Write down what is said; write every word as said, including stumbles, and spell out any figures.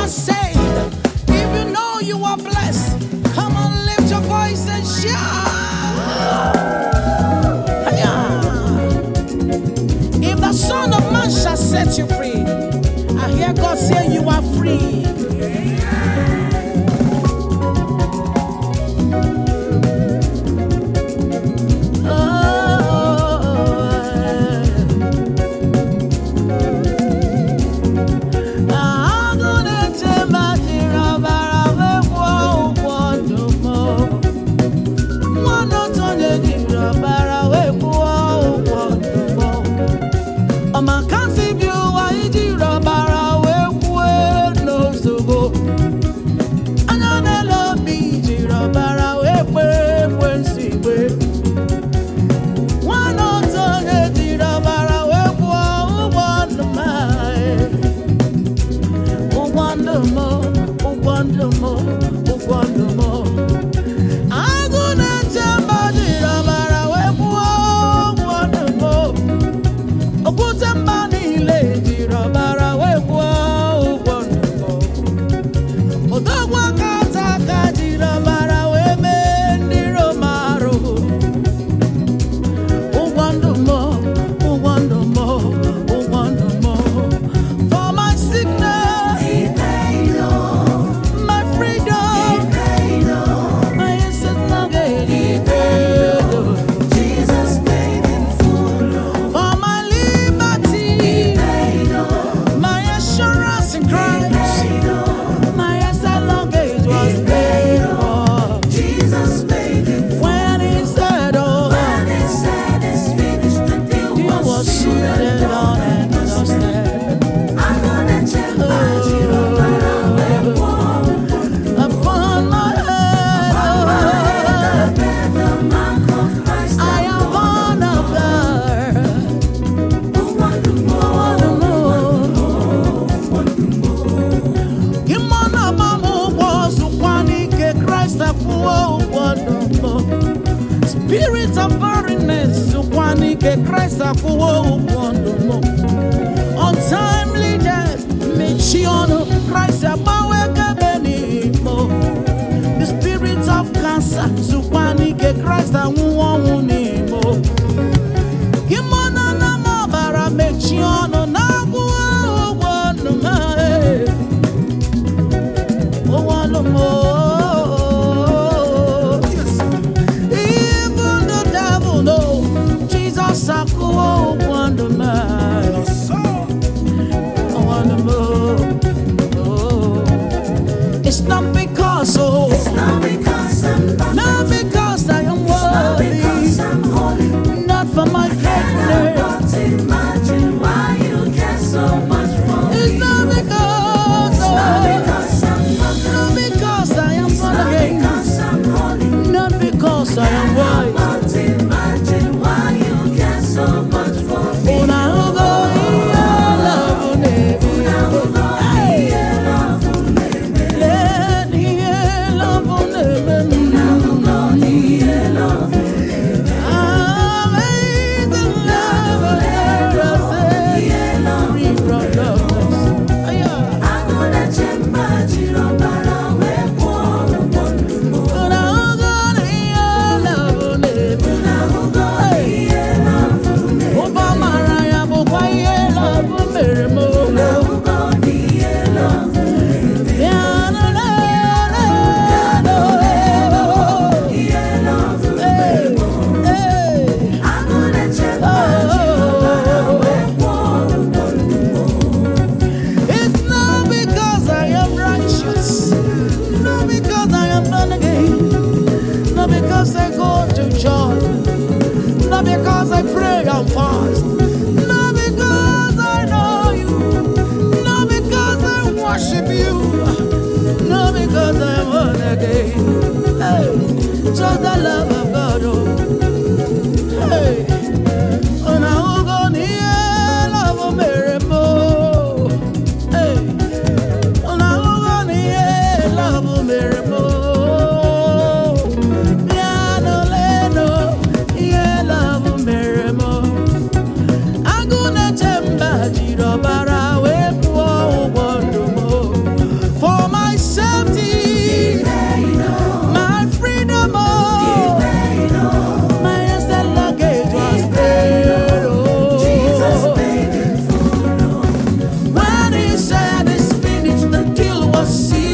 saved, if you know you are blessed, come on, lift your voice and shout. If the Son of Man shall set you free, I hear God say you are free. Spirit of barrenness, Christ untimely death, Michiono, Christ the spirit of cancer, Supani, Christ Unimo. Gimona Namabara, Michiono, Nabu, one oh, one more. Oh, wonder man, oh, wonder oh. It's not because, oh, it's not because I'm not, not because I am worthy, not because I'm holy, not for my greatness. I cannot imagine why you care so much for it's me. Not because, it's oh, not because I'm perfect, not because I am it's not again. because I'm holy, not because I am wise. I cannot imagine why you care so much for me. Oh, now go, yeah, love, baby. Now go, yeah, love, baby. Let yeah, love, baby. Now go, yeah, love, baby. Amazing love, love, yeah, love, free from darkness. I'm gonna change my zero, but I will go one more. Oh, now go, yeah, love, baby. Now go, yeah, love, baby. Oh, Mariah, oh, yeah, love, baby. Now go, yeah, love, baby. Yeah, no, no, no, Yeah, love, hey, baby. hey. I'm gonna change my zero, but I will go one more. It's not because I am righteous, not because I am born again, not because I go to church, not because I pray and fast, not because I know you, not because I worship you, not because I am born again. Hey, just the love of God. Oh, hey, and I will go near love of Mary Mo. Hey, and I will go near love of Mary Mo. Piano Leno, yeah, love of Mary Mo. I'm gonna jamba jiro bara we po wonder mo. Masi